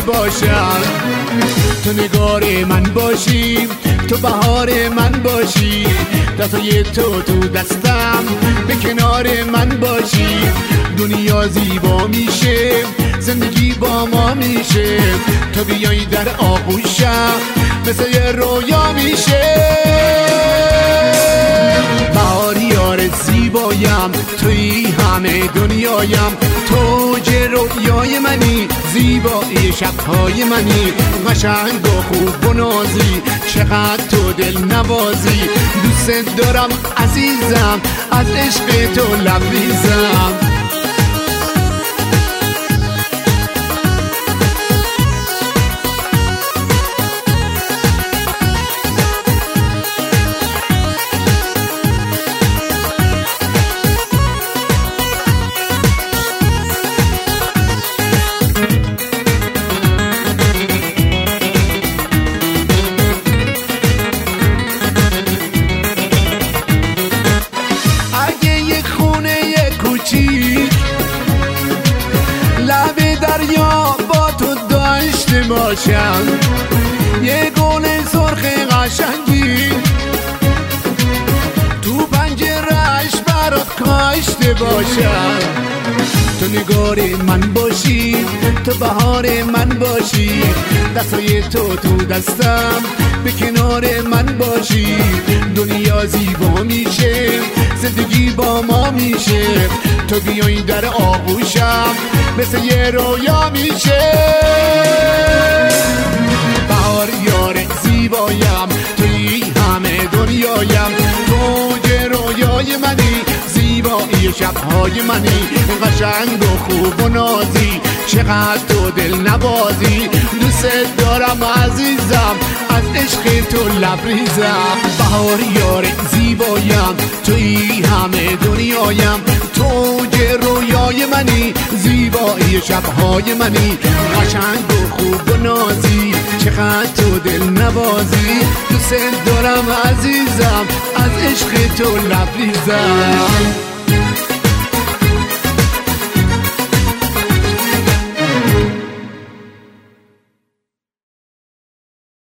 باشم. تو نگار من باشی، تو بهار من باشی، دستای تو دستم به کنار من باشی. دنیا زیبا میشه، زندگی با ما میشه، تو بیایی در آغوشم مثل یه رویا میشه. بهار یار زیبایم، توی همه دنیایم، تو جه رویای منی، زیبایی شبهای منی، قشنگ و خوب و نازی، چقدر تو دل نوازی. دوست دارم عزیزم، از عشق تو لبریزم. لب دریا با تو داشته باشم، یه گل سرخ قشنگی تو پنجره‌اش برات کاشته باشم. تو نگار من باشی، تو بهار من باشی، دستای تو دستم به کنار من باشی. دنیا زیبا میشه، زندگی با ما میشه، تو بیایی در آغوشم مثل یه رویا میشه. بهار یار زیبایم، توی همه دنیایم، تو جه رویای منی، زیبایی شبهای منی، قشنگ و خوب و نازی، چقدر تو دل نوازی. دوست دارم عزیزم، از عشق تو لبریزم. بهار یار زیبایم، توی همه دنیایم، تو جه رویای منی، زیبایی شبهای منی، قشنگ و خوب و نازی، چقدر تو دل نوازی. دوست دارم عزیزم، از عشق تو لبریزم.